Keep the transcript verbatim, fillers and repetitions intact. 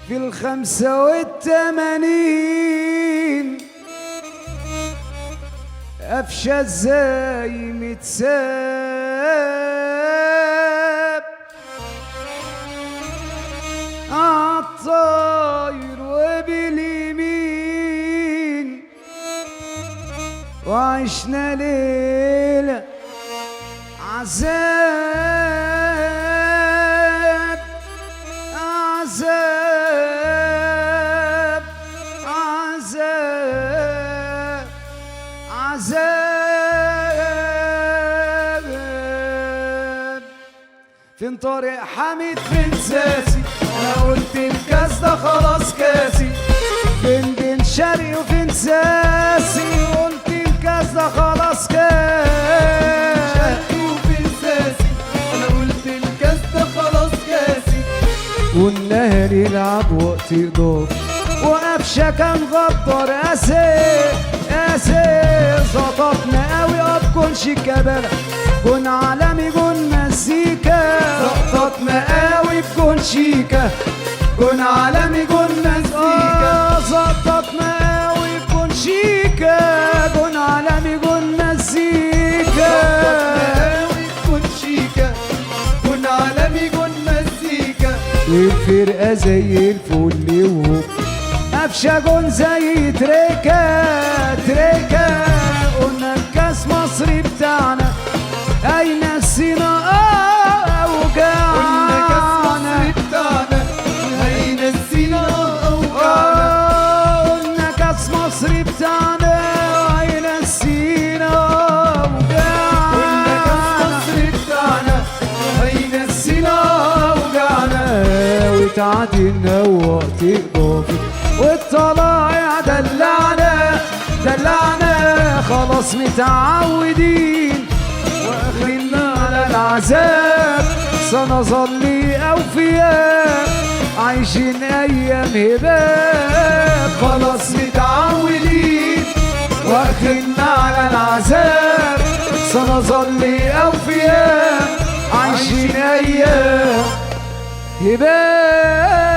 في الخمسة والتمانين قفشة ازاي متساب عالطاير وباليمين وعشنا ليلة عذاب عذاب عذاب عذاب. فين طارق حميد فين ساسي انا قلت الكاس ده خلاص كاسي. فين بين شرقي وفين ساسي قلت الكاس ده خلاص كاسي. وفين ساسي انا قلت الكاس ده خلاص كاسي. والنهر يلعب وقت اضافي وقفشه كان غدار قاسي قاسي. زططنا قوي اه بكونش كبله كون عالمي كون مزيكا. زططنا قوي بكون شيكا كون عالمي كون مزيكا. زططنا قوي بكون شيكا كون عالمي كون مزيكا. زططنا قوي بكون شيكا كون عالمي كون مزيكا. والفرقة زي الفل وهو قفشة جون زي تريكا تريكا. قلنا الكاس مصري بتاعنا أين السينا قلنا كاس أوجعنا. مصري بتاعنا أين السينا أوجعنا. قلنا كاس مصري بتاعنا أين السينا قلنا كاس أوجعنا. مصري بتاعنا أين السينا أوجعنا. وتعدينا وقت إضافي والطلايع دلعنا دلعنا. خلاص متعودين واخرنا على العذاب. سنظل أوفياء عايشين أيام هباب. خلاص متعودين واخرنا على العذاب. سنظل أوفياء عايشين أيام هباب.